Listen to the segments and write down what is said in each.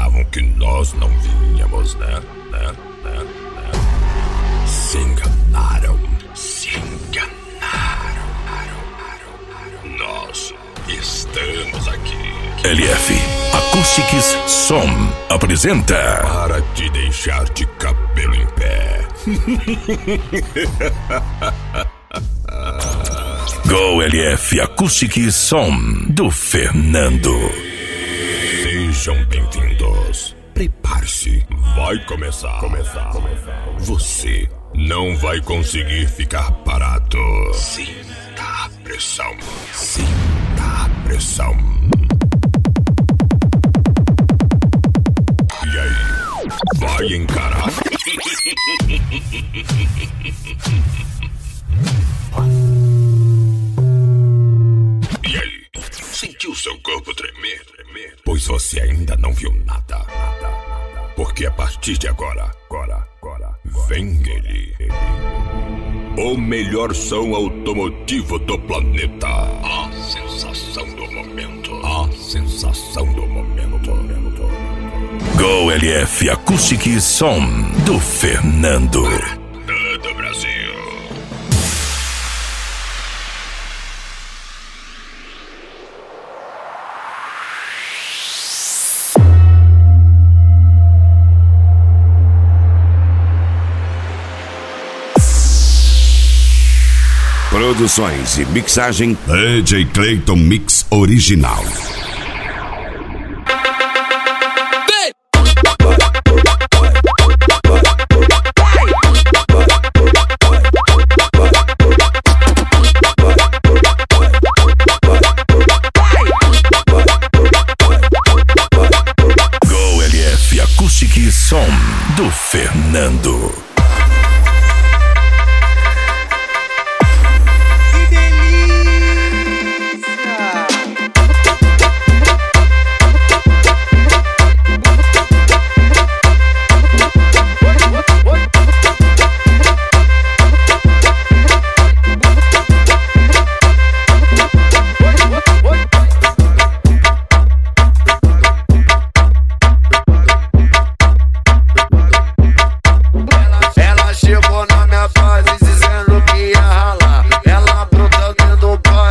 pensavam que nós não vinhamos, né? Se enganaram. Nós estamos aqui. LF Acoustics Som apresenta Para te deixar de cabelo em pé. Go LF Acoustics Som do Fernando. Sejam bem-vindos. Prepare-se. Vai começar. Você não vai conseguir ficar parado. Sinta a pressão. E aí? Vai encarar? E aí? Sentiu seu corpo tremer? Pois você ainda não viu nada. Porque a partir de agora, vem ele. O melhor som automotivo do planeta. A sensação do momento. Go LF Acoustics Som do Fernando. Todo Brasil. Produções e mixagem DJ Clayton Mix Original. Go LF Acoustics Som do Fernando.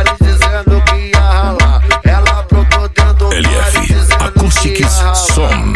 LF Acoustics Som.